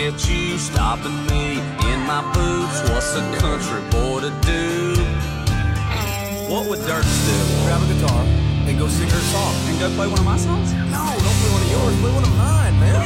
at you, stopping me in my boots. What's a country boy to do? What would Dirks do? Grab a guitar and go sing her song. And go play one of my songs? No, don't play one of yours, play one of mine, man.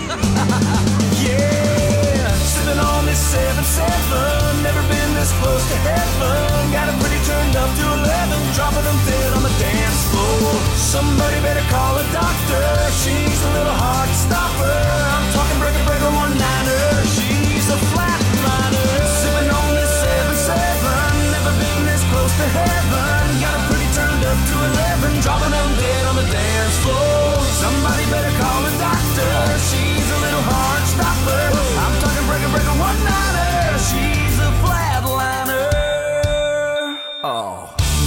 Yeah, sipping on this 7-7, never been this close to heaven. Got it pretty turned up to 11, dropping them dead on the dance floor. Somebody better call a doctor, she's a little hard to stop her. I'm talking breaker, breaker, one-liner, she's a flatliner. Sipping on this 7-7, never been this close to heaven. Got it pretty turned up to 11, dropping them dead on the dance floor. Somebody better call a doctor, she's a little hard stopper. I'm talking breaker, breaker, one-liner, she's a flatliner. Oh,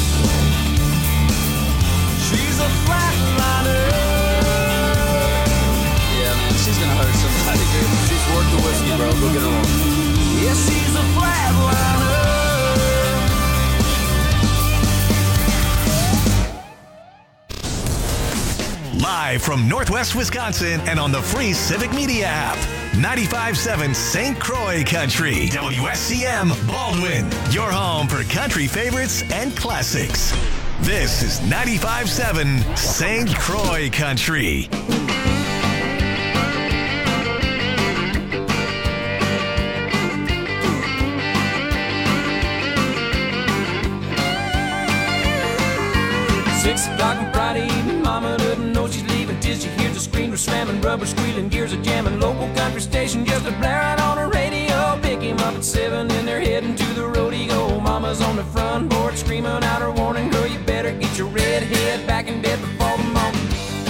she's a flatliner. Yeah, man, she's gonna hurt somebody, dude. She's worth the whiskey, bro, go get her on. Yeah, she's a flatliner. Live from Northwest Wisconsin and on the free Civic Media app. 95.7 St. Croix Country. WSCM Baldwin. Your home for country favorites and classics. This is 95.7 St. Croix Country. On Friday evening, mama doesn't know she's leaving till she hears the screamer slamming, rubber squealing, gears are jamming. Local country station just a blaring on her radio. Pick him up at 7 and they're heading to the rodeo. Mama's on the front porch screaming out her warning, girl, you better get your red head back in bed before the morning.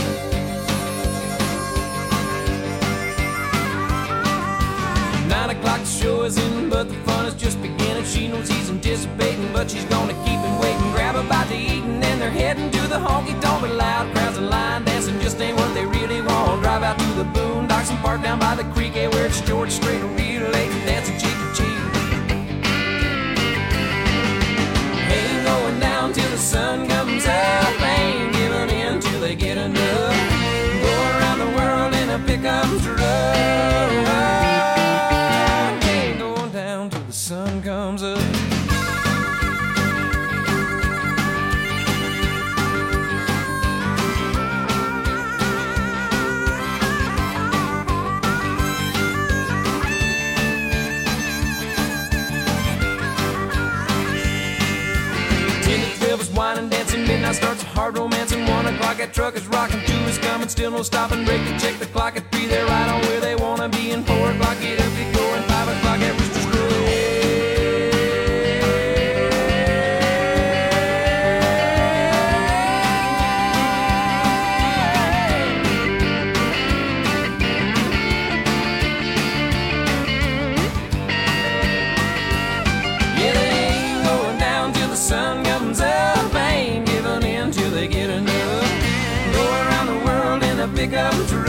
The show is in, but the fun is just beginning. She knows he's anticipating, but she's gonna keep him waiting. Grab a bite to eat and then they're heading to the honky-tonk. Loud crowds and line dancing just ain't what they really want. Drive out to the boondocks and park down by the creek, yeah, where it's George Strait and relating, dancing cheek to cheek. Ain't going down till the sun comes up, ain't giving in till they get enough. Go around the world in a pickup truck. Sun comes up. Wine dancing, midnight starts a hard romance, and 1 o'clock that truck is rocking, 2 is coming, still no stopping, break to check the clock at 3, they're right on where they wanna be, and 4 o'clock get up, get going, 5 o'clock at Rooster's Crow. Pickup truck,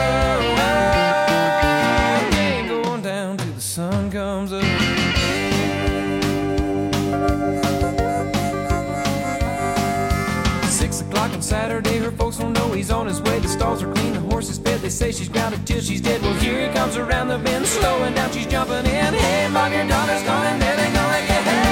ain't going down till the sun comes up. 6 o'clock on Saturday, her folks don't know he's on his way. The stalls are clean, the horse is fed. They say she's grounded till she's dead. Well, here he comes around the bend, slowing down, she's jumping in. Hey, mom, your daughter's coming, there they gonna get her.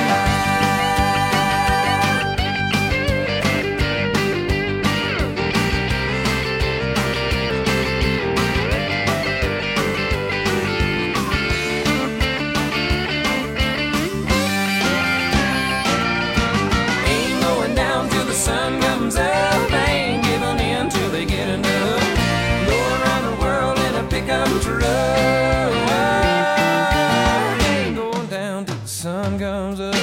Sun comes up, ain't giving in till they get enough. Go around the world in a pickup truck, ain't going down till the sun comes up.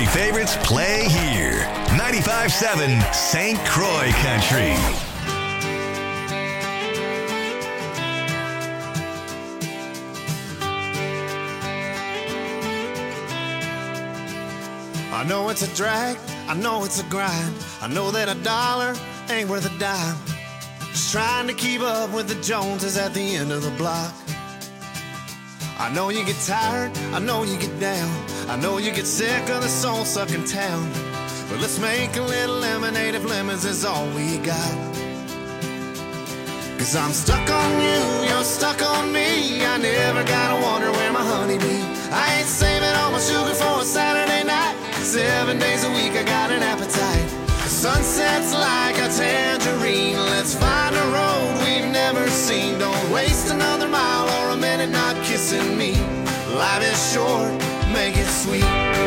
country favorites play here. 95.7 St. Croix Country. I know it's a drag, I know it's a grind. I know that a dollar ain't worth a dime. Just trying to keep up with the Joneses at the end of the block. I know you get tired, I know you get down. I know you get sick of the soul-sucking town. But let's make a little lemonade if lemons is all we got. Cause I'm stuck on you, you're stuck on me. I never gotta wonder where my honey be. I ain't saving all my sugar for a Saturday night. 7 days a week I got an appetite. The sunset's like a tangerine. Let's find a road we've never seen. Don't waste another mile or a minute not kissing me. Life is short, make it sweet.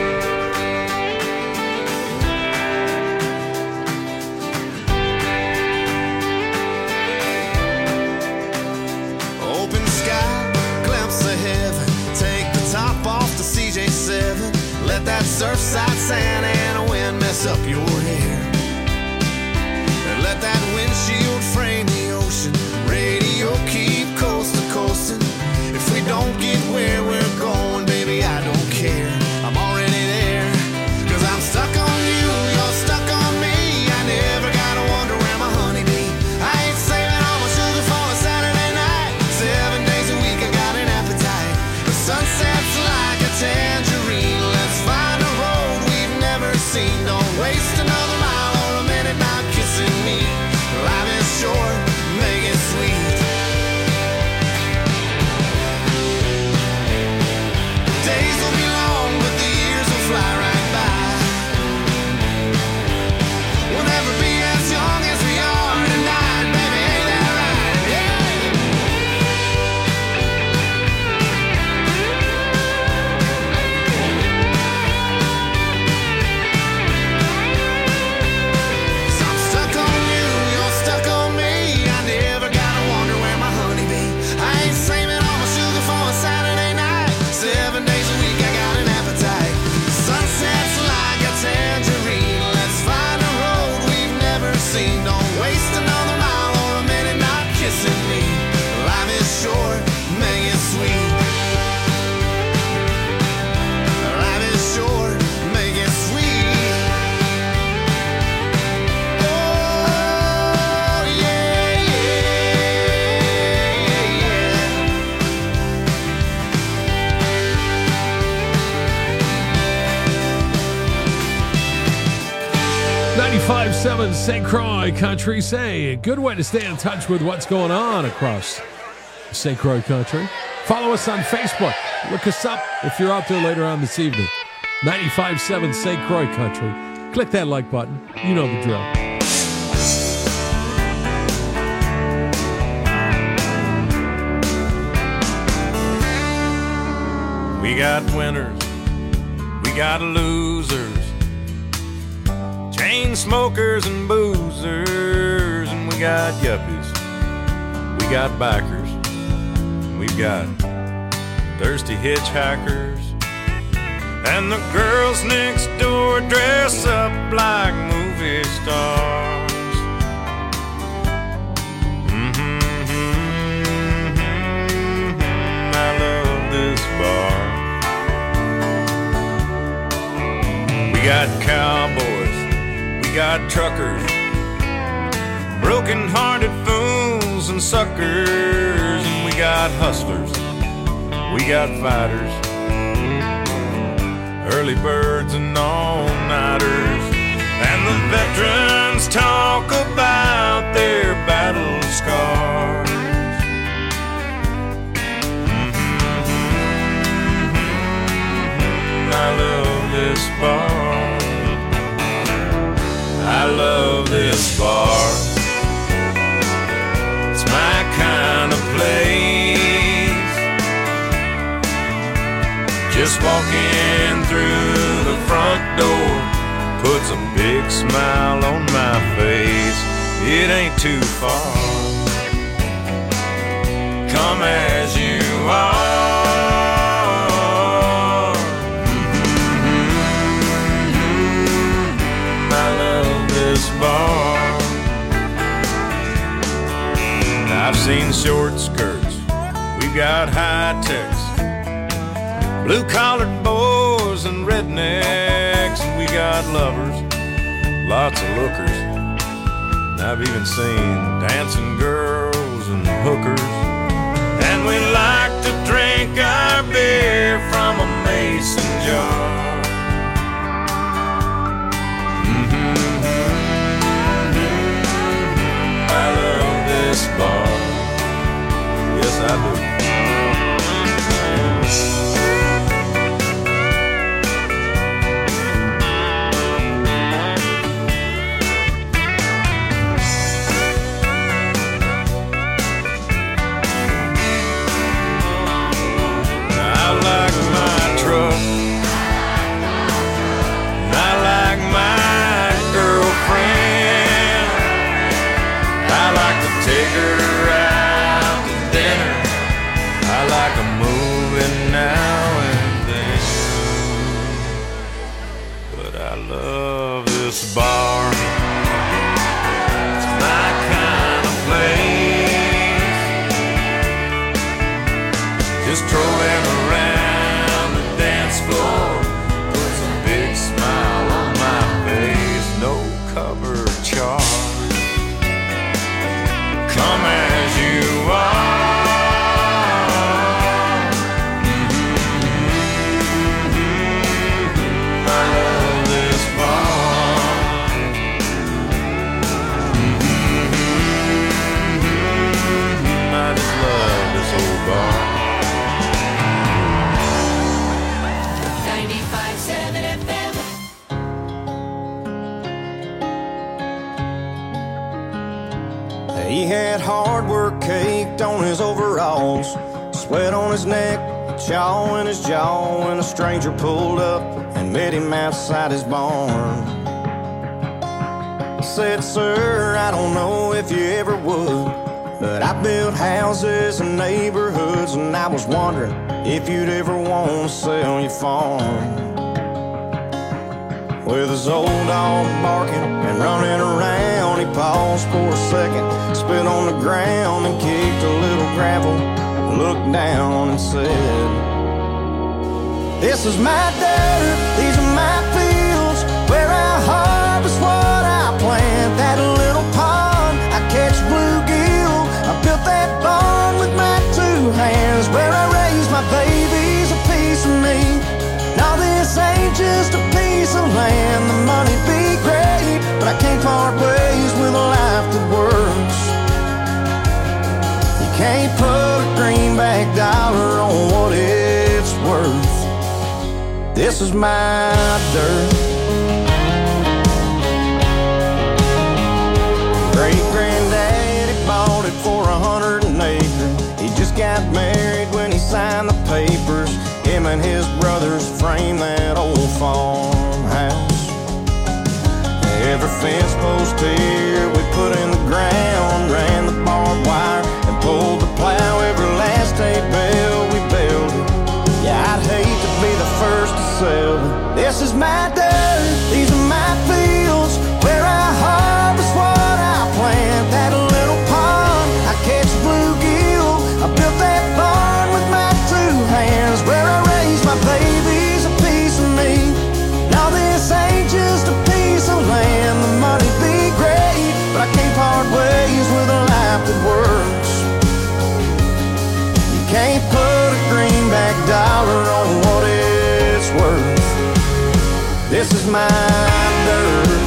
Open sky, glimpse of heaven. Take the top off the CJ7. Let that surfside sand and a wind mess up your hair. And let that windshield frame the ocean. Radio keep coast to coasting. If we don't get where we're going, baby, I don't care. I'm already there. Cause I'm stuck on you, you're stuck on me. I never gotta wonder where my honey be. I ain't saving all my sugar for a Saturday night. 7 days a week I got an appetite. The sunset's like a tangerine. Let's find a road we've never seen. Don't waste another mile or a minute not kissing me. Life is short, make it sweet. Days will be long, but the years will fly right by. We'll never be as young as we are tonight, baby, ain't that right? Yeah. So I'm stuck on you, you're stuck on me. I never gotta wonder where my honey be. I ain't saving all my sugar for a Saturday night. 7 days a week I got an appetite. Sunset's like a tangerine. Let's find a road we've never seen. Don't waste another mile or a minute not kissing me. Life is short, make it sweet. Life is short, make it sweet. Oh, yeah, yeah, yeah. 95.7 St. Croix Country. Say, a good way to stay in touch with what's going on across St. Croix Country. Follow us on Facebook. Look us up if you're out there later on this evening. 95.7 St. Croix Country. Click that like button. You know the drill. We got winners, we got losers, chain smokers and boozers, and we got yuppies, we got bikers, we've got thirsty hitchhikers, and the girls next door dress up like movie stars. I love this bar. We got cowboys, we got truckers, broken-hearted fools and suckers, and we got hustlers, we got fighters, early birds and all-nighters, and the veterans talk about their battle scars. I love this bar. I love this bar. It's my kind of place. Just walking through the front door puts a big smile on my face. It ain't too far. Come as you are. I've seen short skirts, we've got high techs, blue-collared boys and rednecks, and we got lovers, lots of lookers. And I've even seen dancing girls and hookers. And we like to drink our beer from a mason jar. I love this bar. Yes, I do. Bar, it's my kind of place. Just strolling around the dance floor puts a big smile on my face. No cover charge. Come as you are. I love this bar. He had hard work caked on his overalls, sweat on his neck, chaw in his jaw, when a stranger pulled up and met him outside his barn. Said, "Sir, I don't know if you ever would, but I built houses and neighborhoods, and I was wondering if you'd ever want to sell your farm." With his old dog barking and running around, he paused for a second, spit on the ground and kicked a little gravel, looked down and said, "This is my dirt, these are my fields, where I harvest what I plant. That little pond, I catch bluegill, I built that barn with my two hands, where I raise my babies, a piece of me. Now this ain't just a piece of land, the money'd be great, but I can't part ways with a life that works. You can't put a greenback dollar on what it's worth. This is my dirt." Great-granddaddy bought it for 100 an acre. He just got married when he signed the papers. Him and his brothers framed that old farmhouse. Every fence post here we put in the ground, ran the barbed wire and pulled the plow. Every last hay bale we built it. Yeah, I'd hate to be the first to sell it. This is my dirt, these are my fields, where I harvest what I plant. That little pond, I catch bluegill, I built that barn with my two hands, where I raise my babies, a piece of me. Now this ain't just a piece of land, the money'd be great, but I can't part ways with a life that works. You can't put a greenback dollar on what it's worth. This is my dirt.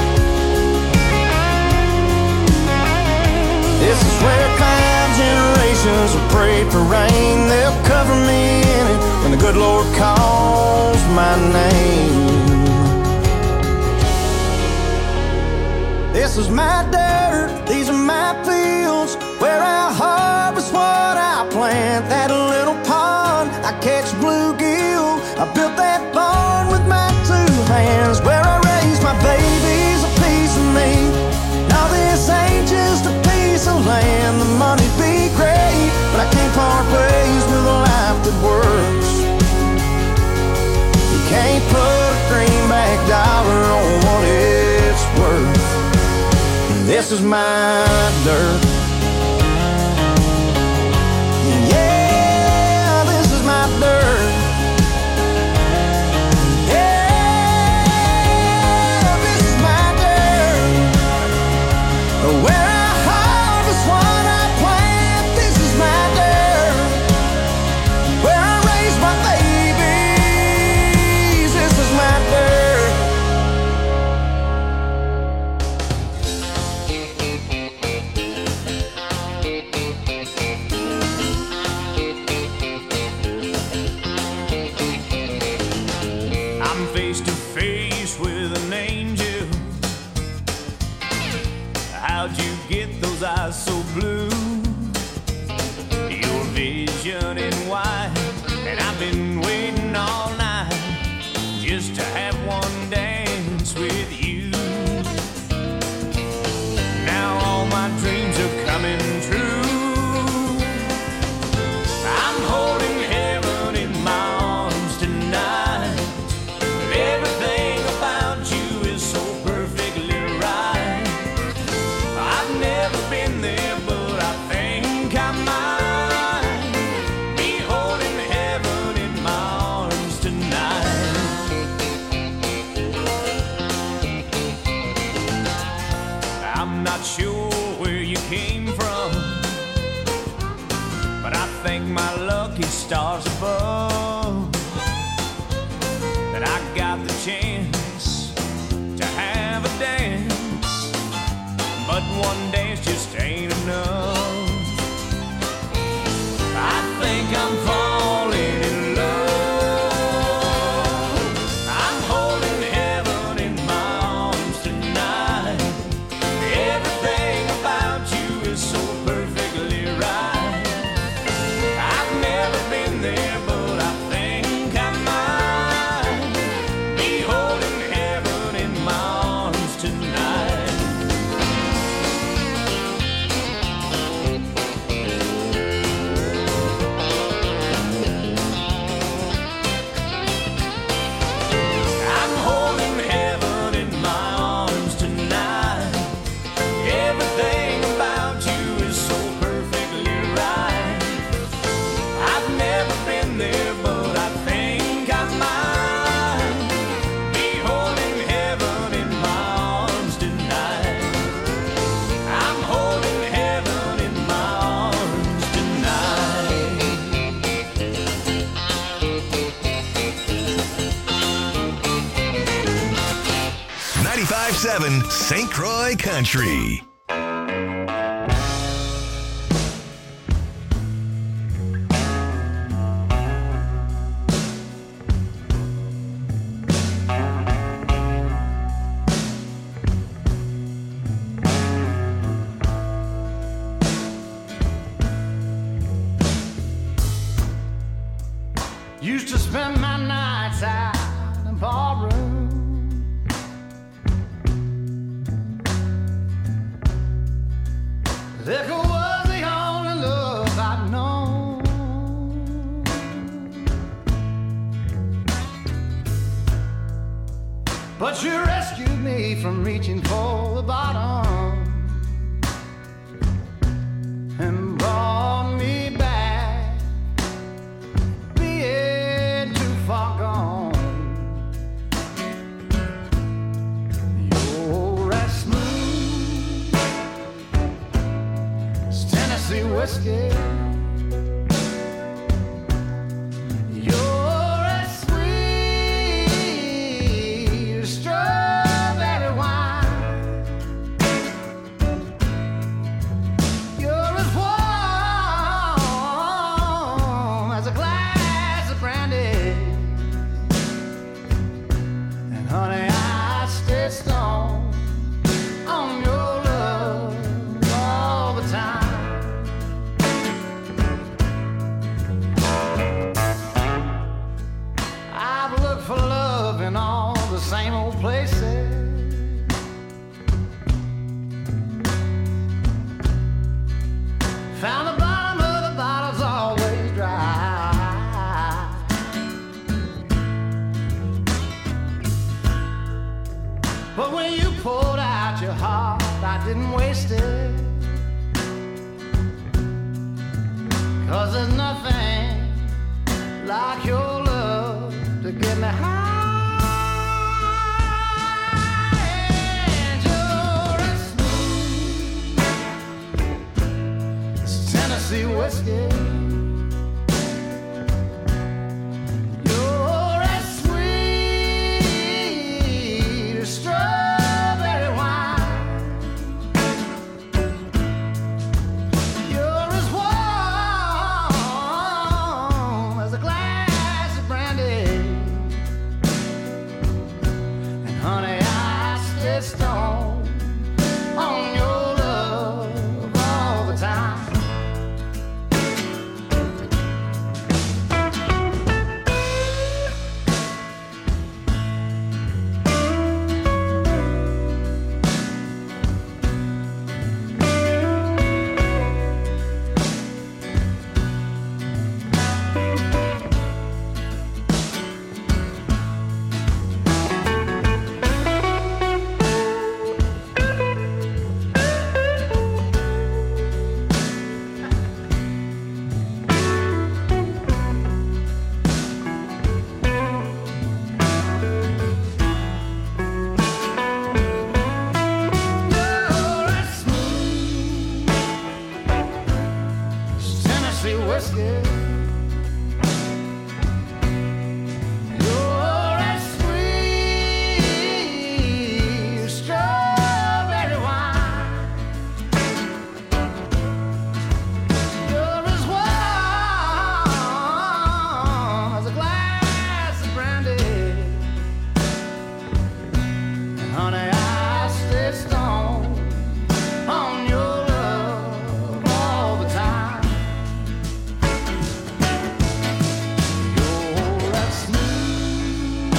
This is where 5 generations have prayed for rain. They'll cover me in it when the good Lord calls my name. This is my dirt, these are my fields, where I harvest what I plant. That little pond, I catch bluegill, I built that barn with my two hands, where I raise my babies, a piece of me. Now this ain't just a piece of land, the money'd be great, but I can't part ways with a life that works. You can't put a greenback dollar on what it's worth. This is my dirt. blue. Your vision in white, and I've been waiting all night just to have one dance with you. Now all my dreams are coming true. I'm holding heaven in my arms tonight. Everything about you is so perfectly right. I've never been there, but I think I might be holding heaven in my arms tonight. I'm not sure where you came from, but I thank my lucky stars above that I got the chance to have a dance. But one dance just ain't enough. I think I'm falling in love. I'm holding heaven in my arms tonight. Everything about you is so perfectly right. I've never been there, but I think I might be holding heaven in my arms tonight. I'm holding heaven in my arms tonight. Everything about you is so perfectly right. I've never been there, but I think I might be holding heaven in my arms tonight. I'm holding heaven in my arms tonight. 95.7 St. Croix Country. Used to spend my nights out in ballroom. Liquor was the only love I'd known. But you rescued me from reaching for the bottom and brought me back, being too far gone. You're as smooth as Tennessee whiskey. You're as sweet as strawberry wine. You're as warm as a glass of brandy. And honey, I stay stoned on your love all the time. I've looked for love in all the same old places. Found the bottom of the bottle's always dry. But when you poured out your heart, I didn't waste it. 'Cause there's nothing like your love to get me high. And you're as smooth as Tennessee whiskey. You're as sweet as strawberry wine. You're as warm as a glass of brandy. And honey, I stay stoned on your love all the time. Tennessee whiskey. You're as sweet strawberry wine. You're as warm as a glass of brandy. And honey, I stay stoned on your love all the time. You're that smooth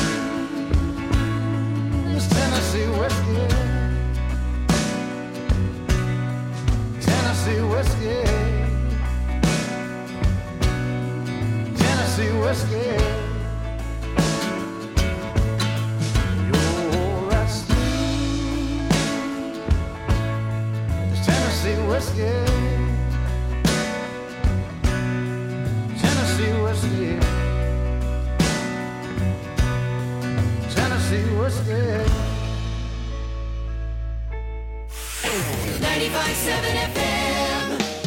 as Tennessee whiskey. Tennessee whiskey. Tennessee whiskey. You're that smooth as Tennessee whiskey. Tennessee whiskey. Tennessee whiskey. 95.7 FM.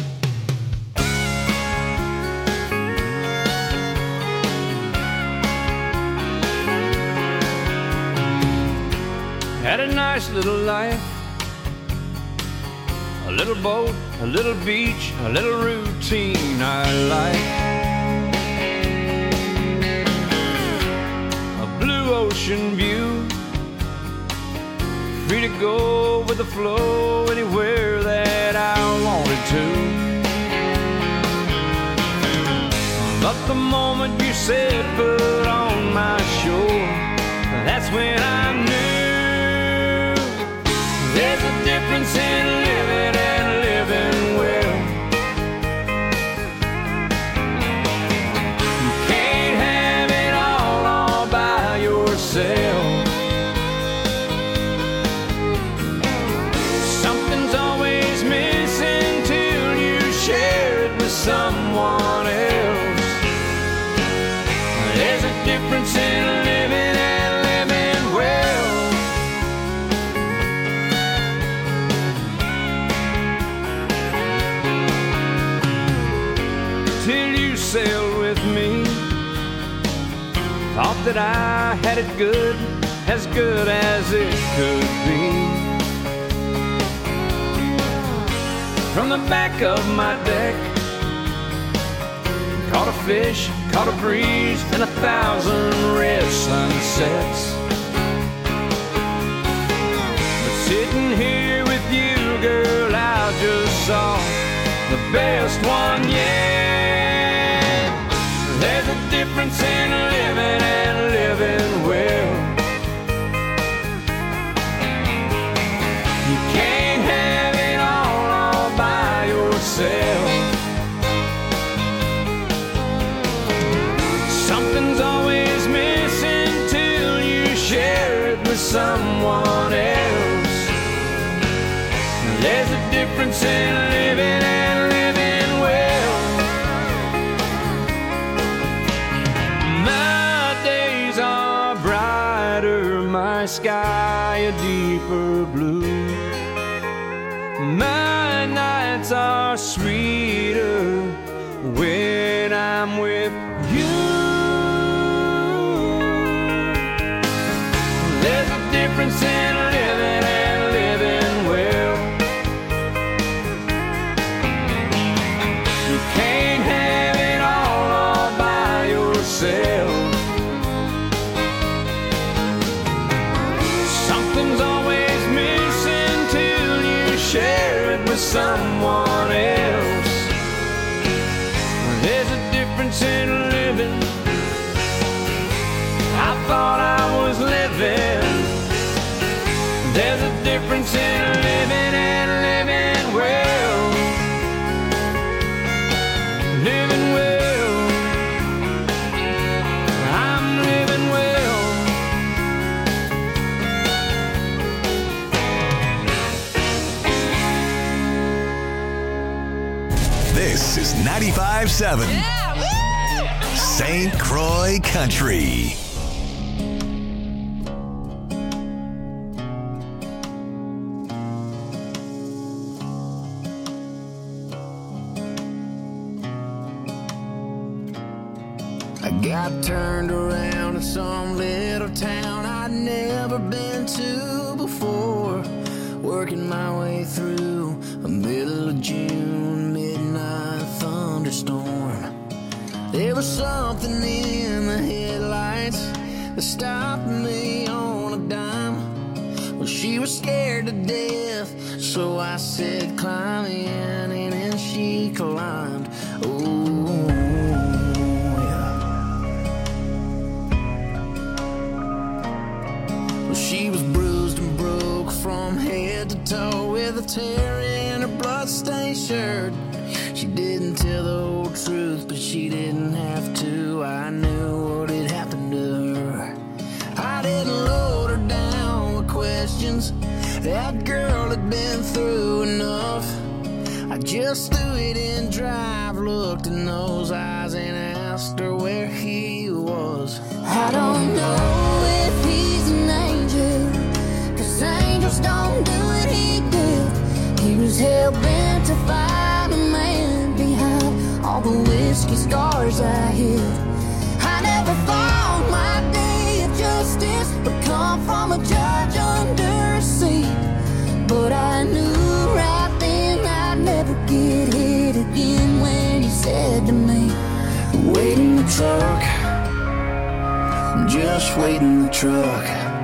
Had a nice little life, a little boat, a little beach, a little routine I like. A blue ocean view, free to go with the flow anywhere that I wanted to. But the moment you said put on my shore, that's when I knew there's a difference in living and living well. You can't have it all by yourself. Something's always missing till you share it with someone else. There's a difference in living and living well. Till you sailed with me, thought that I had it good as it could be. From the back of my deck, caught a fish, caught a breeze, and 1,000 red sunsets. But sitting here with you, girl, I just saw the best one yet. There's a difference in living and living well. You can't have it all by yourself. Something's always missing till you share it with someone else. There's a difference in living and living well. My days are brighter, my sky a deeper blue. My nights are sweeter when I'm with you. There's a difference in living and living well. You can't have it all by yourself. Something's always missing till you share it with someone else. There's a difference in living. I thought I was living. There's a difference in living and living well. Living well. I'm living well. This is 95.7 St. Croix Country. I got turned around in some little town I'd never been to before, working my way through a middle of June midnight thunderstorm. There was something in the headlights that stopped me on a dime. Well, she was scared to death, so I said, climb in, and then she climbed. Oh, yeah. Well, she was bruised and broke from head to toe, with a tear in her bloodstained shirt. She didn't tell the whole truth, but she didn't have to. I knew what had happened to her. I didn't load her down with questions. That girl had been through enough. I just threw it in drive, looked in those eyes, and asked her where he was. I don't know if he's an angel, 'cause angels don't do what he did. He was hell-bent to find a man behind all the whiskey scars I hid. I never thought my day of justice would come from a judge under a seat, but I knew right then I'd never get hit again when he said to me, wait in the truck, just wait in the truck.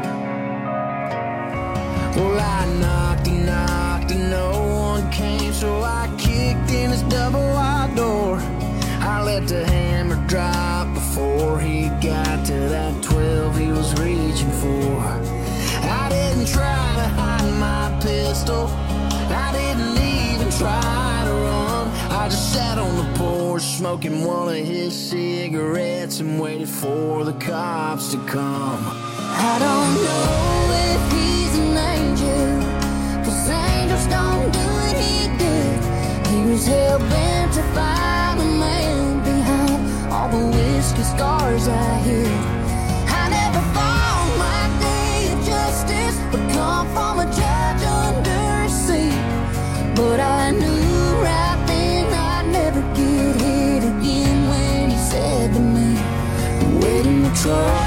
Well, I knocked and no one came, so I kicked in his double-wide door. I let the hammer drop before he got to that 12 he was reaching for. I didn't try to hide my pistol, I didn't even try to run. I just sat on the porch smoking one of his cigarettes and waited for the cops to come. I don't know if he's an angel, 'cause angels don't do what he did. He was hell-bent to find a man behind all the whiskey scars I hid. I never thought my day of justice would come from a judge under a seat, but I knew right then I'd never get hit again when he said to me, wait in the truck,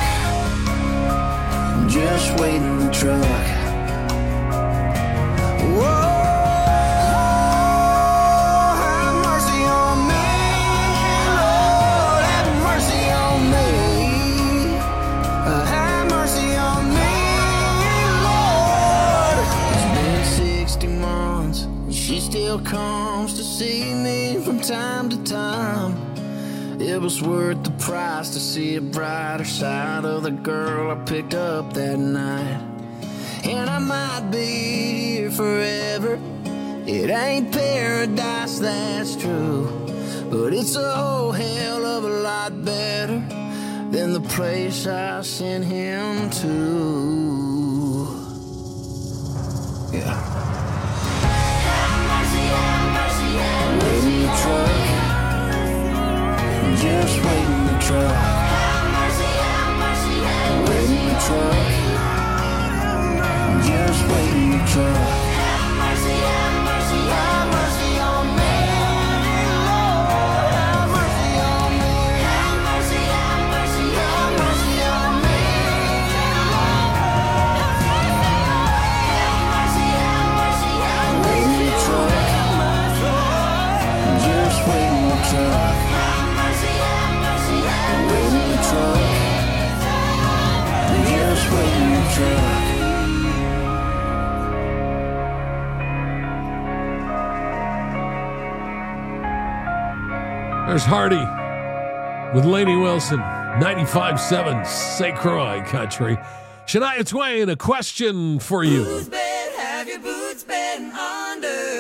just wait in the truck. Whoa, have mercy on me, Lord, have mercy on me. Have mercy on me, Lord. It's been 60 months, and she still comes to see me from time to time. It was worth the price to see a brighter side of the girl I picked up that night. And I might be here forever. It ain't paradise, that's true, but it's a whole hell of a lot better than the place I sent him to. Yeah. Wait in the truck, just wait in the truck. Wait in the truck, just wait in the truck. Have mercy on me, Lord, have mercy on me. Have mercy on me, wait in the truck, just wait in the truck. Wait in the truck, just wait in the truck. There's Hardy with Lainey Wilson, 95.7 St. Croix Country. Shania Twain, a question for you. Whose bed have your boots been under?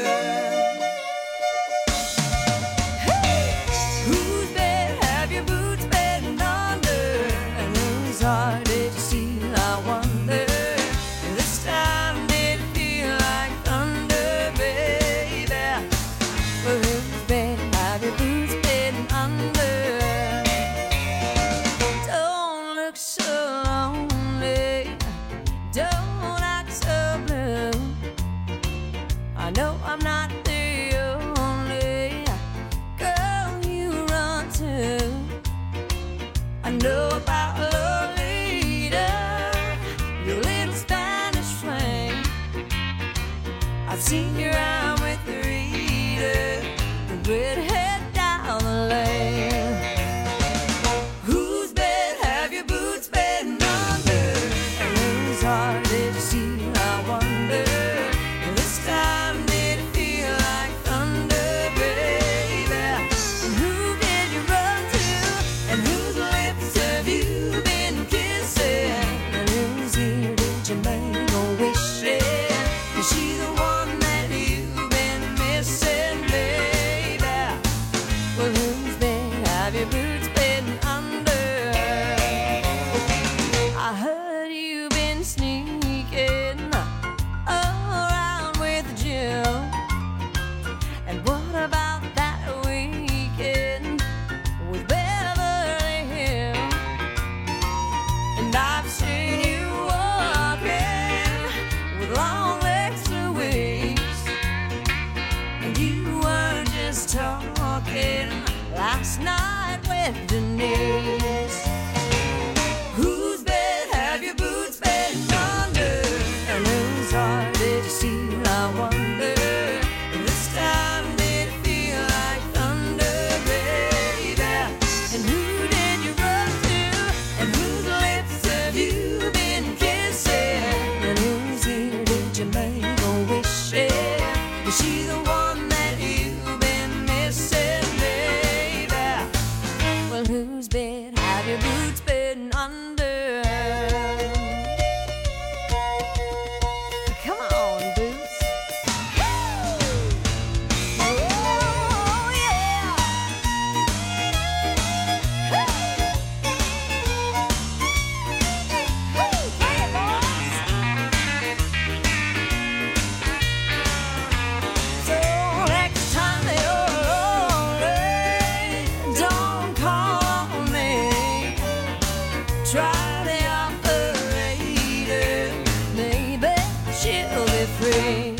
Whose bed have your boots been under? And whose heart did you see? I wonder. This time did it feel like thunder, baby? Well, whose bed have your boots been under? Don't look so lonely, don't act so blue. talking last night with Denise. Whose bed have your boots been under? And whose heart did you steal, I wonder? This time did it feel like thunder, baby? And who did you run to? And whose lips have you been kissing? And whose ear did you make a wish in? Is she the one that you've been missing, baby? Well, whose bed have your boots been under? Come on, Boots. Oh, yeah. Hey, boys. So next time you're lonely, don't call me. Try the operator, maybe she'll be free.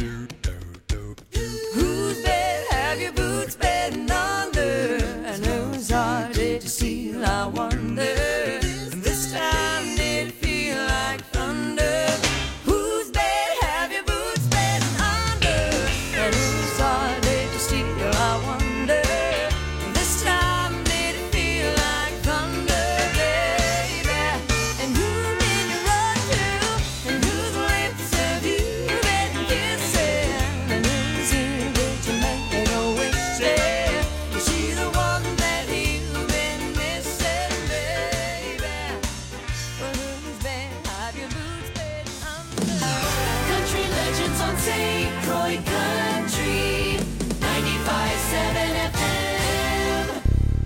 Whose bed have your boots been under? And whose heart did you steal, I wonder? And this time did it feel like thunder? Whose bed have your boots been under? And whose heart did you steal, I wonder? This time did it feel like thunder, baby? And who did you run to? And whose lips have you been kissing? And whose ear did you make a wish in? Is she the one that you've been missing, baby? Well, whose bed have your boots been under? Country Legends on St. Croix Country 95.7 FM.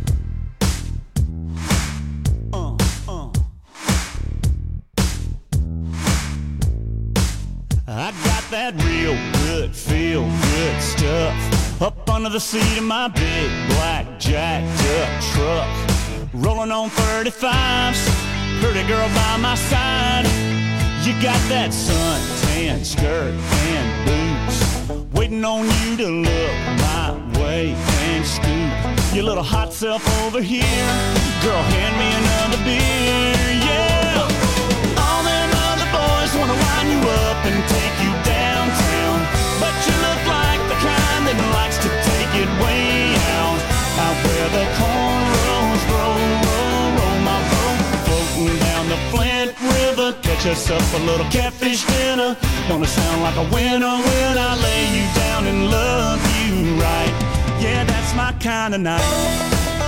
I got that real good, feel good stuff up under the seat of my big black jacked up truck. Rolling on 35s, pretty girl by my side. You got that suntan skirt and boots, waiting on you to look my way and scoop your little hot self over here. Girl, hand me another beer, yeah. All them other boys wanna wind you up and take you downtown, but you look like the kind that likes to take it way out. Out where the cornrows roll, roll, roll my boat, floating down the Flint River. Catch us up a little catfish dinner. Gonna sound like a winner when I lay you down and love you right. Yeah, that's my kind of night.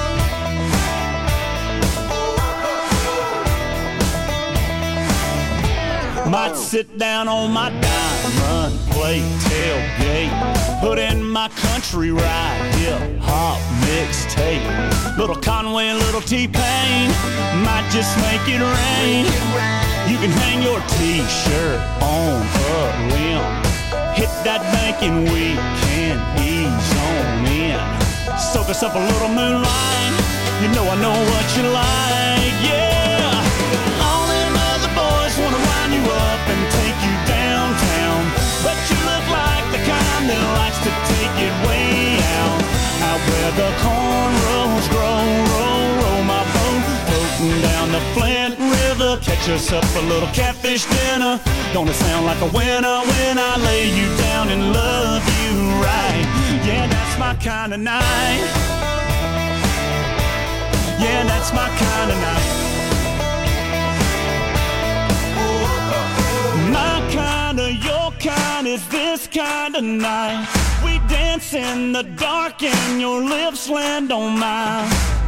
Might sit down on my diamond plate tailgate, put in my country ride, hip hop mixtape. Little Conway, little T-Pain, might just make it rain. You can hang your t-shirt on a limb, hit that bank and we can ease on in. Soak us up a little moonlight, you know I know what you like, yeah. All them other boys wanna wind you up and take you downtown, but you look like the kind that likes to take it way out. Out where the cornrows grow, roll, roll my boat, floating down the Flint River. Catch us up a little catfish dinner. Gonna sound like a winner when I lay you down and love you right. Yeah, that's my kind of night. Yeah, that's my kind of night. My kind of, your kind is this kind of night. We dance in the dark and your lips land on mine.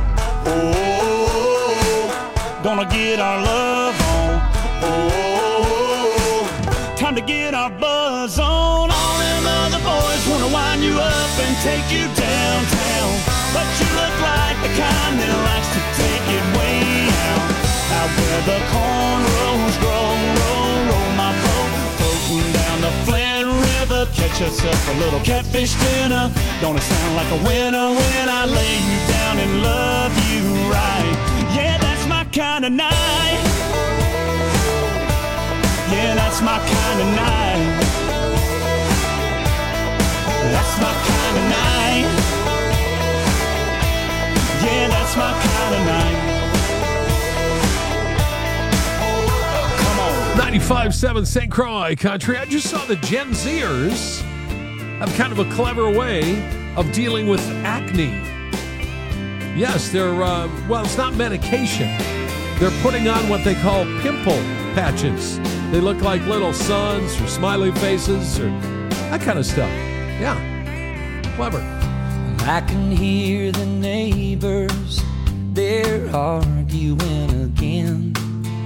Oh, gonna get our love on. Oh, time to get our buzz on. All them other boys wanna wind you up and take you downtown, but you look like the kind that likes to take it way out. Out where the cornrows grow, roll, roll my boat, floating down the Flint River. Catch us up a little catfish dinner. Gonna sound like a winner when I lay you down and love you right. Yeah, that's my kind of night. Yeah, that's my kind of night. That's my kind of night. 95.7 St. Croix Country. I just saw the Gen Zers have kind of a clever way of dealing with acne. Yes, they're, well, it's not medication. They're putting on what they call pimple patches. They look like little suns or smiley faces or that kind of stuff. Yeah, clever. I can hear the neighbors, they're arguing again.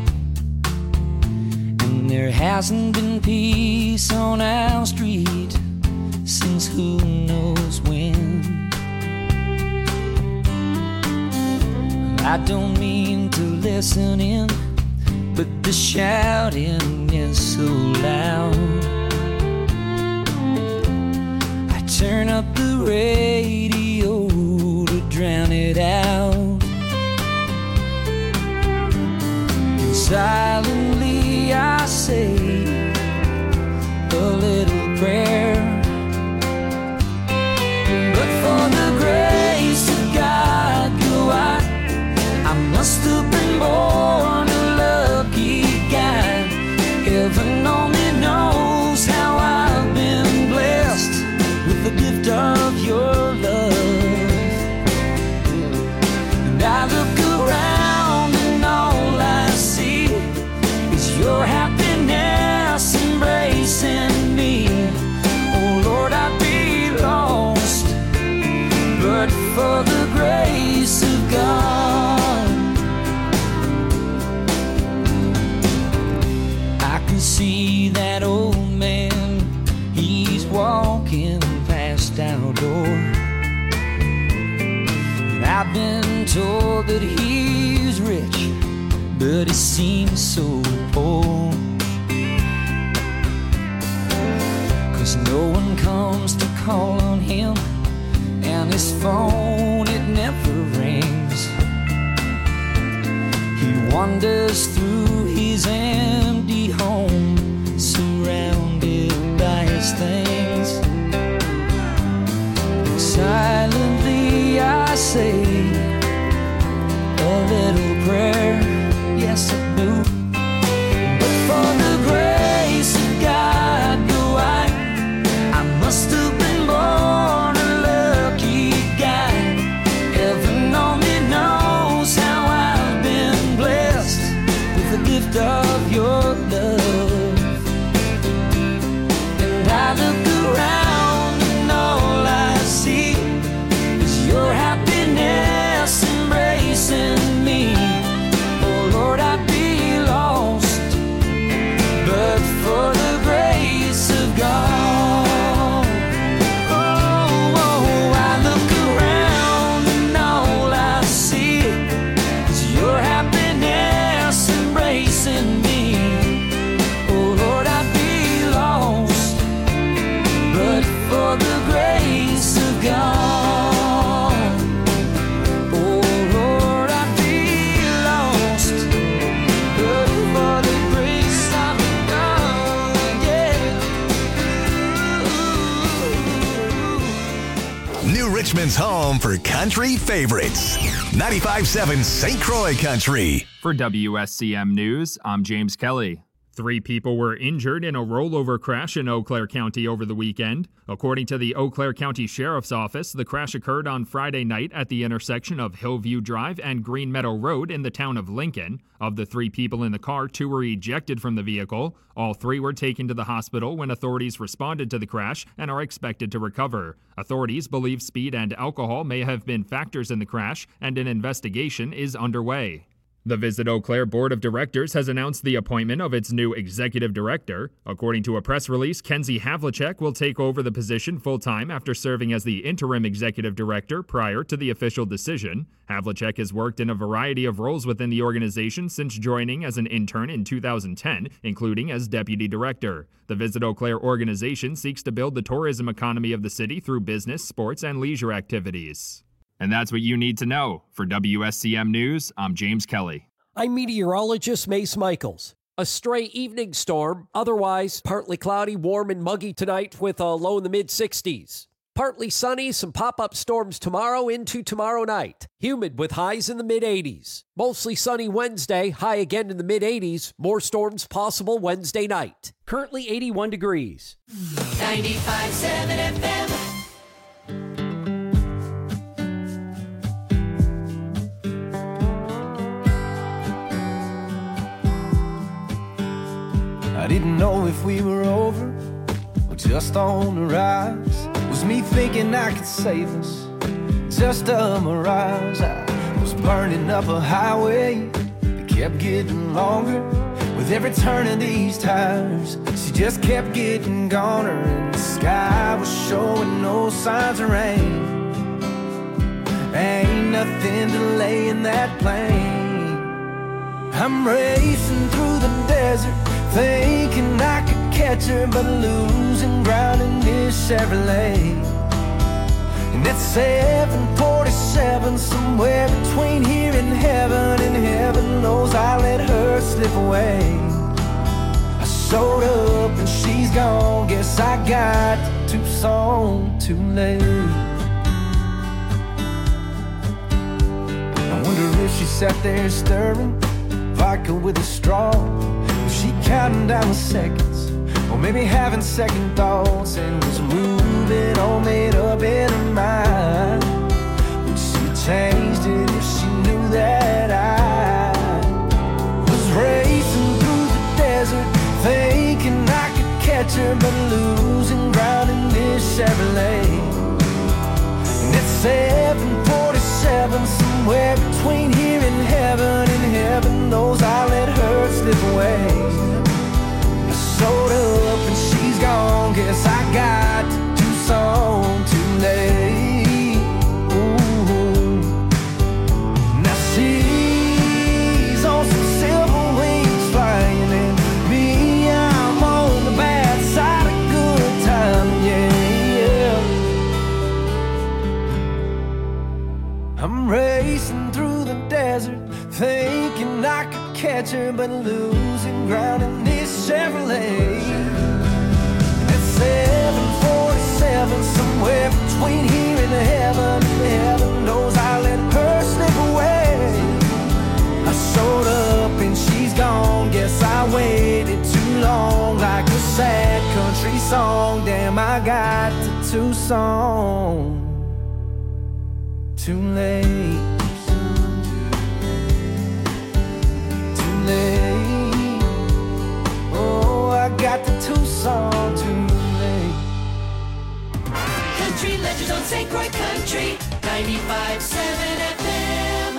And there hasn't been peace on our street since who knows when. I don't mean to listen in, but the shouting is so loud. I turn up the radio to drown it out. And silently I say a little prayer. But for the grace of God, go I must have been born a lucky guy. Heaven only knows how I've been blessed with the gift of your love. And I look around and all I see is your happiness embracing me. Oh Lord, I'd be lost but for the grace of God. I can see that old man, he's walking past our door. And I've been told that he's rich, but he seems so poor. 'Cause no one comes to call on him, and his phone, it never rings. He wanders through his empty home, surrounded by his things. Silently I say a little prayer, yes I do. But for the grace of God, go I must have been born a lucky guy. Heaven only knows how I've been blessed with the gift of your love. And I look around and all I see is your happiness embracing me. Oh Lord, I'd be lost but for the grace of God. Richmond's home for country favorites. 95.7 St. Croix Country. For WSCM News, I'm James Kelly. 3 people were injured in a rollover crash in Eau Claire County over the weekend. According to the Eau Claire County Sheriff's Office, the crash occurred on Friday night at the intersection of Hillview Drive and Green Meadow Road in the town of Lincoln. Of the 3 people in the car, 2 were ejected from the vehicle. All 3 were taken to the hospital when authorities responded to the crash and are expected to recover. Authorities believe speed and alcohol may have been factors in the crash, and an investigation is underway. The Visit Eau Claire Board of Directors has announced the appointment of its new executive director. According to a press release, Kenzie Havlicek will take over the position full-time after serving as the interim executive director prior to the official decision. Havlicek has worked in a variety of roles within the organization since joining as an intern in 2010, including as deputy director. The Visit Eau Claire organization seeks to build the tourism economy of the city through business, sports, and leisure activities. And that's what you need to know. For WSCM News, I'm James Kelly. I'm meteorologist Mace Michaels. A stray evening storm, otherwise partly cloudy, warm and muggy tonight with a low in the mid-60s. Partly sunny, some pop-up storms tomorrow into tomorrow night. Humid with highs in the mid-80s. Mostly sunny Wednesday, high again in the mid-80s. More storms possible Wednesday night. Currently 81 degrees. 95.7 FM. I didn't know if we were over or just on the rise. Was me thinking I could save us, just a mirage. I was burning up a highway that kept getting longer. With every turn of these tires, she just kept getting goner. And the sky was showing no signs of rain. Ain't nothing delaying that plane. I'm racing through the desert, thinking I could catch her, but losing ground in this Chevrolet. And it's 7:47, somewhere between here and heaven knows I let her slip away. I showed up and she's gone, guess I got to Tucson too late. I wonder if she sat there stirring vodka with a straw. Was she counting down the seconds, or maybe having second thoughts, and was moving all made up in her mind? Would she have changed it if she knew that I was racing through the desert, thinking I could catch her, but losing ground in this Chevrolet? And it's 7:47, somewhere between here and heaven knows I let her slip away. I showed up and she's gone, guess I got to Tucson too late. Ooh. Now she's on some silver wings flying, and me, I'm on the bad side of good time, yeah. I'm racing through the desert, thinking I could catch her, but losing ground in this Chevrolet. It's 7:47, somewhere between here and heaven knows I let her slip away. I showed up and she's gone, guess I waited too long, like a sad country song. Damn, I got to Tucson too late. Oh, I got the Tucson too late. Country legends on St. Croix Country, 95.7 FM.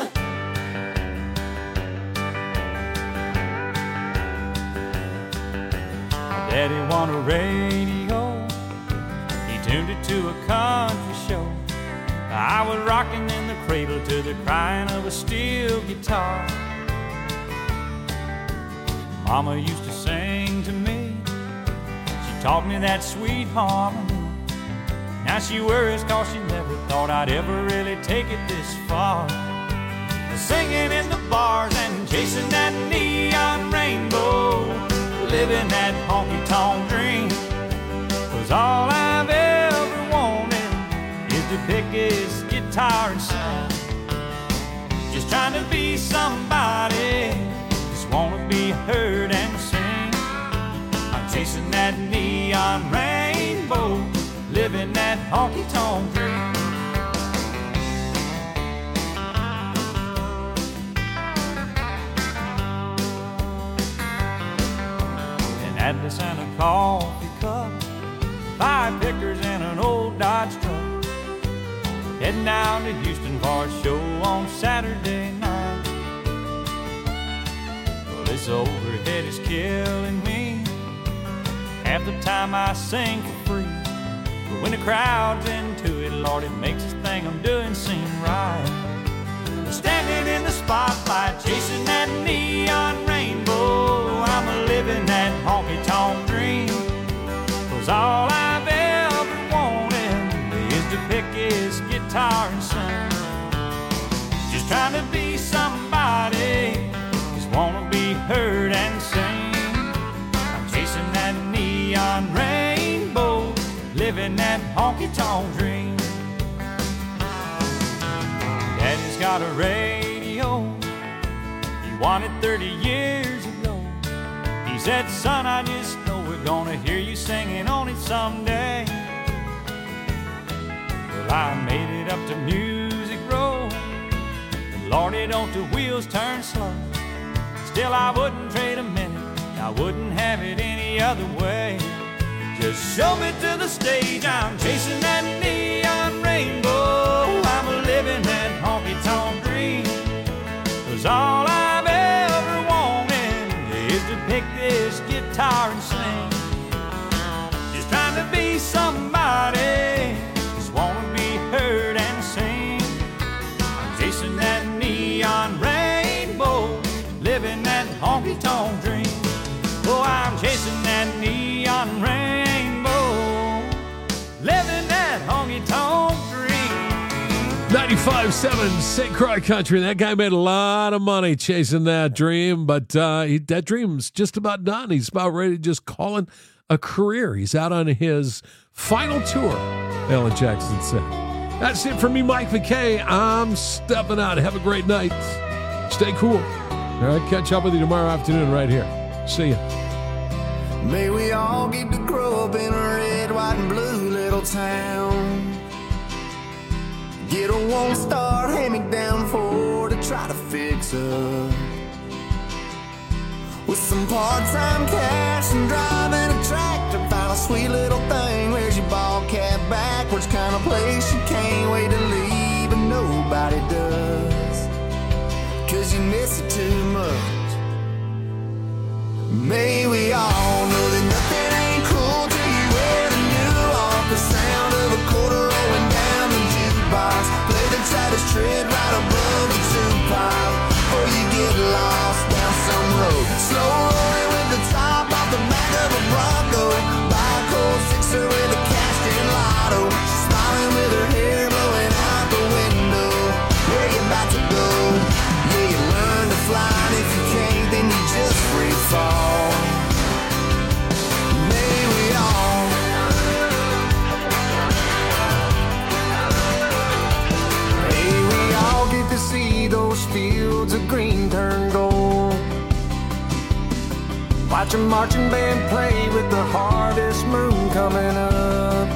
Daddy won a radio, he tuned it to a country show. I was rocking in the cradle to the crying of a steel guitar. Mama used to sing to me, she taught me that sweet harmony. Now she worries cause she never thought I'd ever really take it this far. Singing in the bars and chasing that neon rainbow, living that honky-tonk dream. 'Cause all I've ever wanted is to pick his guitar and sing. Just trying to be somebody, wanna be heard and sing. I'm chasing that neon rainbow, living that honky-tonk dream. An Atlas and a coffee cup, 5 pickers and an old Dodge truck, heading down to Houston for a show on Saturday night. This overhead is killing me. Half the time I sing for free, but when the crowd's into it, Lord, it makes this thing I'm doing seem right. Standing in the spotlight, chasing that neon rainbow, I'm living that honky-tonk dream. 'Cause all I've ever wanted is to pick his guitar and sing. Just trying to be somebody, wanna be heard and sing. I'm chasing that neon rainbow, living that honky-tonk dream. Daddy's got a radio, he won it 30 years ago. He said, son, I just know we're gonna hear you singing on it someday. Well, I made it up to Music Row, and Lordy, don't the wheels turn slow. Still, I wouldn't trade a minute, I wouldn't have it any other way. Just show me to the stage, I'm chasing that neon rainbow. I'm living that honky-tonk dream. 'Cause all I've ever wanted is to pick this guitar and sing. Just trying to be somebody, just wanna be heard and sing. I'm chasing that neon rainbow, living that honky-tonk dream. Oh, I'm chasing that neon rainbow, living that honky-tonk dream. 95.7 St. Croix Country. That guy made a lot of money chasing that dream, but that dream's just about done. He's about ready to just call it a career. He's out on his final tour, Alan Jackson said. That's it for me, Mike McKay. I'm stepping out. Have a great night. Stay cool. All right, catch up with you tomorrow afternoon right here. See ya. May we all get to grow up in a red, white, and blue little town. Get a one-star hand-me-down Ford to try to fix up. With some part-time cash and driving a tractor, find a sweet little thing. Where's your ball cap backwards? Kind of place you can't wait to leave, and nobody does. 'Cause you miss it too much. May we all know that nothing ain't cool till you wear the new off. The sound of a quarter rolling down the jukebox. Play the Travis Tritt right above the two-pile. Or you get lost down some road. Slow rolling with the top off the back of a Bronco. Buy a cold sixer with a cashed-in lotto. She's smiling with her hair blowing out the window. Where you about to go? Yeah, you learn to fly, and if you can't, then you just free fall. May we all get to see those fields of green turn gold. Watch a marching band play with the harvest moon coming up.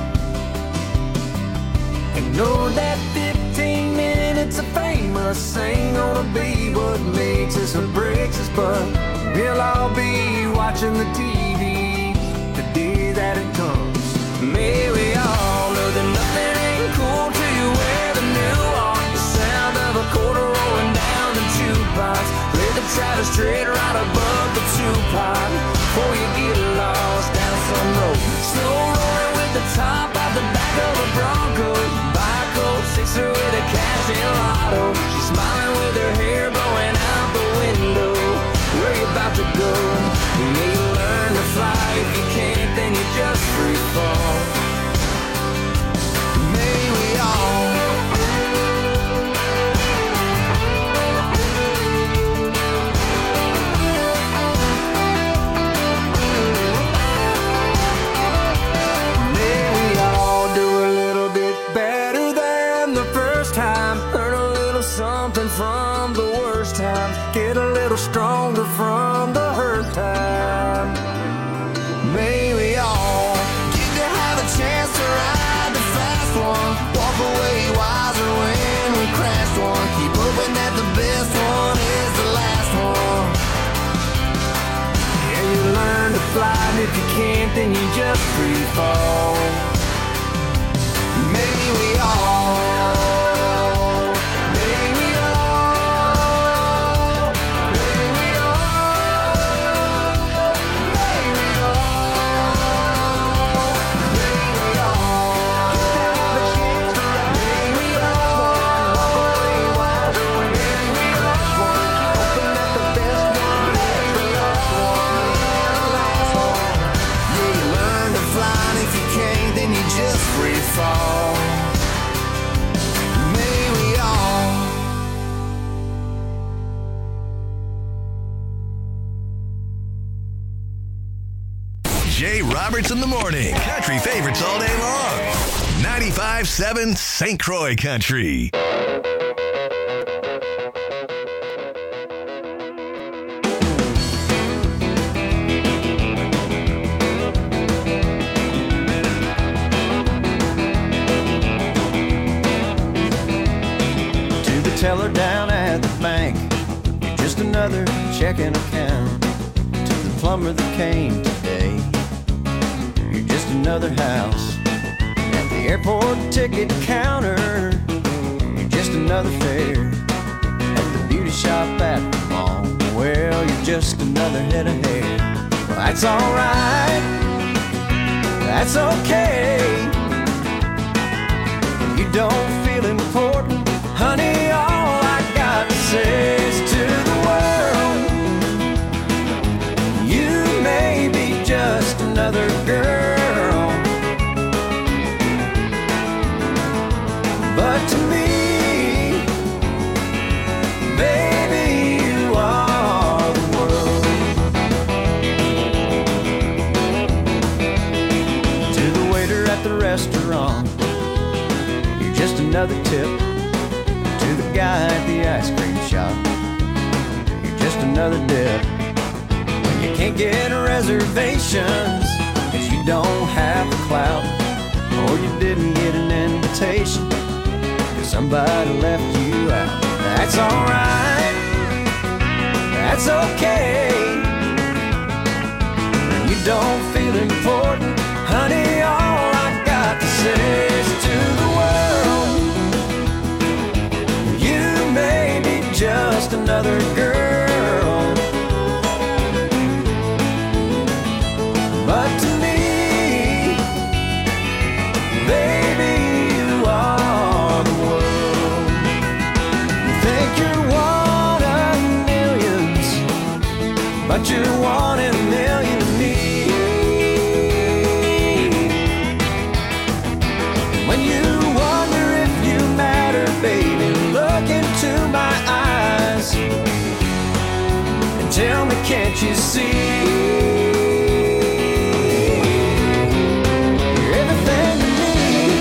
And know that 15 minutes of fame us ain't gonna be what makes us or breaks us, but we'll all be watching the TV the day that it comes. May we all know that nothing ain't cool till you wear the new on. The sound of a quarter rolling down the jukebox. Play the Travis Tritt right above the two-pot. Before you get lost down some road. Slow rolling with the top out the back of a Bronco. Buy a cold sixer with a cash-in lotto. She's smiling with her hair blowing out the window. Where you about to go? You need to learn to fly. If you can't, then you just free fall. May we all do a little bit better than the first time. Learn a little something from the worst times. Get a little stronger from the hurt time. May we all get to have a chance to ride the fast one. Walk away wiser when we crashed one. Keep hoping that the best one is the last one. Yeah, you learn to fly, and if you can't, then you just free fall. Maybe we all, maybe we all, maybe we all, maybe we all, maybe we all, maybe we all, maybe we all, hoping that the best one is the last one. Yeah, you learn to fly, and if you can't, then you just free fall. May we all. Jay Roberts in the morning. Country favorites all day long. 95.7 St. Croix Country. To the teller down at the bank, you're just another checking account. To the plumber that came today, you're just another house. At the airport ticket counter, you're just another fare. At the beauty shop at the mall, well, you're just another head of hair. Well, that's alright, that's okay. You don't feel important, honey, all I got to say is to the world, you may be just another girl, but to me, baby, you are the world. To the waiter at the restaurant, you're just another tip. To the guy at the ice cream shop, you're just another dip. When you can't get reservations, 'cause you don't have the clout, or you didn't get an invitation, 'cause somebody left you out. That's alright, that's okay. When you don't feel important, honey, all I got to say is to the world, you may be just another girl, but to me, baby, you are the world. You think you're one of millions, but you're one in a million to me. When you wonder if you matter, baby, look into my eyes and tell me, can't you see? You're everything to me.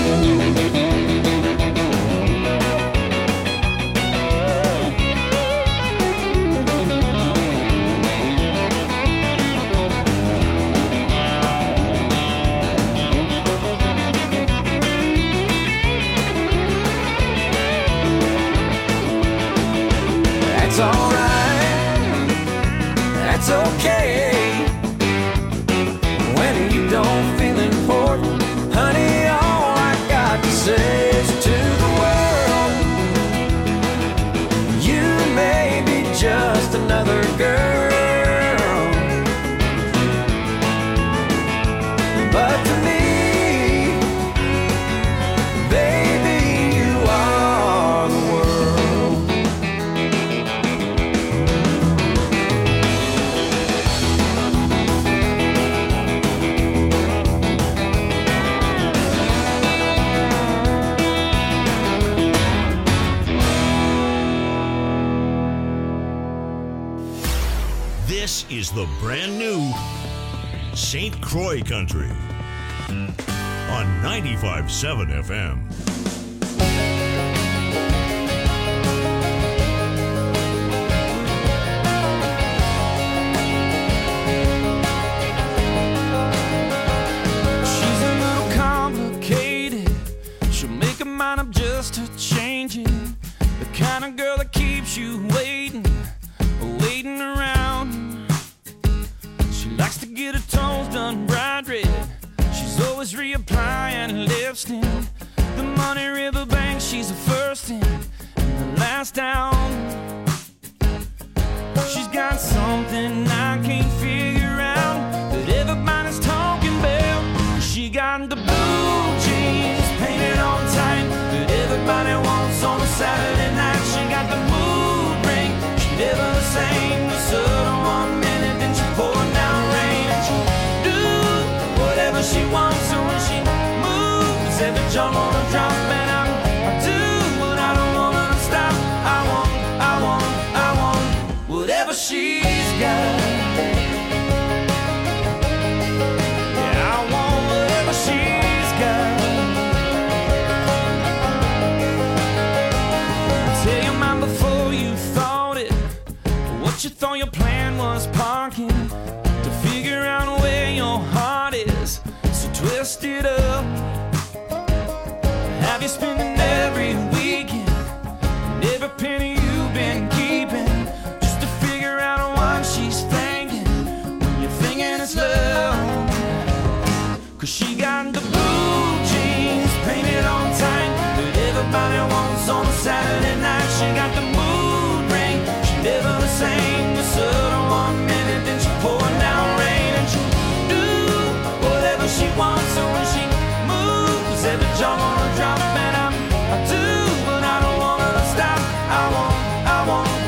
That's alright, that's okay. When you don't feel important, honey, all I got to say is to the world, you may be just another girl, but to me, baby, you are the world. This is the brand new St. Croix Country on 95.7 FM. She's a little complicated. She'll make her mind up just to change it. The kind of girl that keeps you waiting around. She likes to get her toes done bright red. She's always reapplying lipstick. The Money River Bank, she's the first in and the last down. She's got something I can't figure out that everybody's talking about. She got the blue jeans painted on tight that everybody wants on a Saturday night. She got the mood ring, she never the same. The sun on 1 minute, then she pouring down rain. And she do whatever she wants, and when she moves, every jump on a drop. And I do what I don't wanna stop. I want whatever she's got. Yeah, I want whatever she's got. you've been keeping, just to figure out what she's thinking when you're thinking it's love. 'Cause she got the blue jeans painted on tight that everybody wants on a Saturday night. She got the mood ring, she never the same. The sun 1 minute, then she pouring down rain, and she'll do whatever she wants. So when she moves, every jaw on her drop, and I do, but I don't want her to stop. I want